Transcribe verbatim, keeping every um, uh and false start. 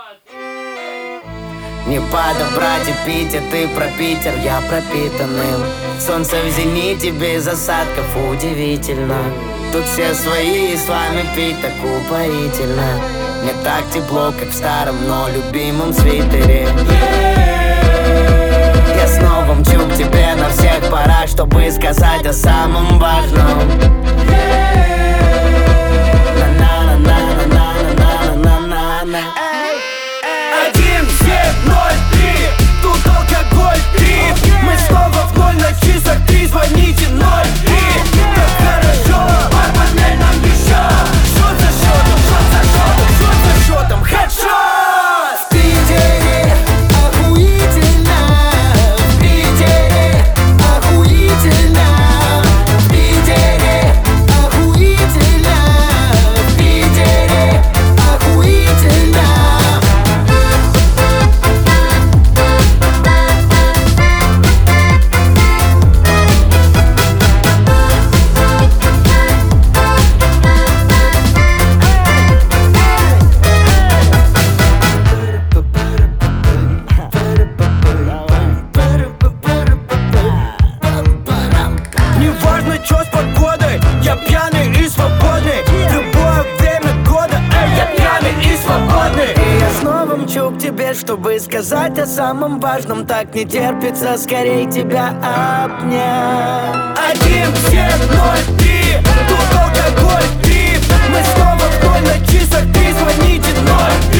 Не подобрать и пить, а ты про Питер, я пропитанным. Солнце в зените без осадков, удивительно. Тут все свои, и с вами пить так упоительно. Мне так тепло, как в старом, но любимом свитере. Я снова мчу к тебе на всех парах, чтобы сказать о самом важном. На-на-на-на-на-на-на-на-на-на. Один, семь, ноль, три, тут алкоголь, три. Мы снова в ноль на часах, три, звоните ноль три. Как хорошо, бармен нам еще. Счет за счетом, счет за счетом, счет за счетом, хедшот. В Питере охуительно, в Питере охуительно, в Питере охуительно, в Питере охуительно. Неважно, чё с погодой, я пьяный и свободный. В любое время года, эй, я пьяный и свободный. И я снова мчу к тебе, чтобы сказать о самом важном. Так не терпится скорей тебя обнять. Один, семь, ноль, три, тут алкоголь, три. Мы снова в ноль на часах, три, звоните ноль три.